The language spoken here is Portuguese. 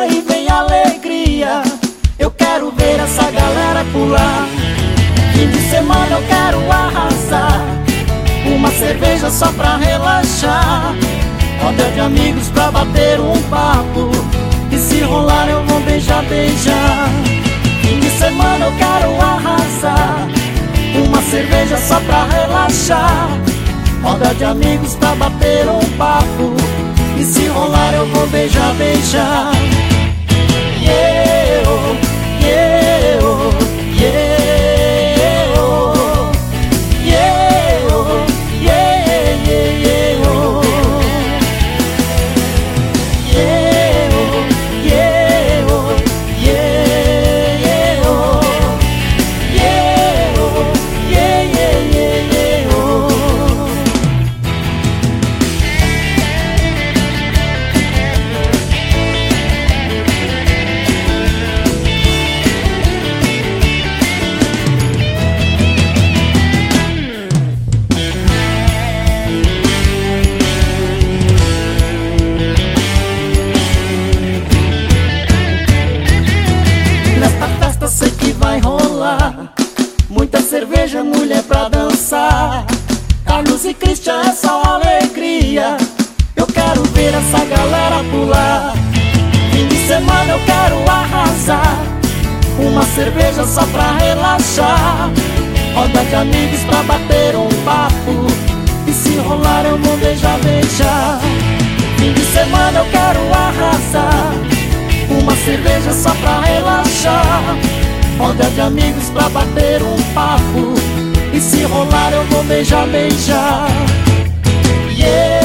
festa e vem alegria. Eu quero ver essa galera pular. Fim de semana eu quero arrasar. Uma cerveja só pra relaxar. Roda de amigos pra bater um papo. E se rolar eu vou beijar, beijar. Fim de semana eu quero arrasar. Uma cerveja só pra relaxar. Roda de amigos pra bater um papo. E se rolar eu vou beijar, beijar. Yeah, oh, yeah, oh, yeah, oh, yeah, oh, yeah, yeah, yeah, oh. Yeah, oh, yeah, oh, yeah, yeah, oh. Yeah, oh, yeah, yeah, yeah, yeah, oh. Nesta festa sei que vai rolar muita cerveja, mulher pra dançar. Carlos e Christian é só alegria. Eu quero ver essa galera pular. Fim de semana eu quero arrasar. Uma cerveja só pra relaxar. Roda de amigos pra bater um papo. E se rolar eu vou beijar, beijar. Fim de semana eu quero arrasar. Uma cerveja só pra relaxar. Roda de amigos pra bater um papo. E se rolar eu vou beijar, beijar. Yeah.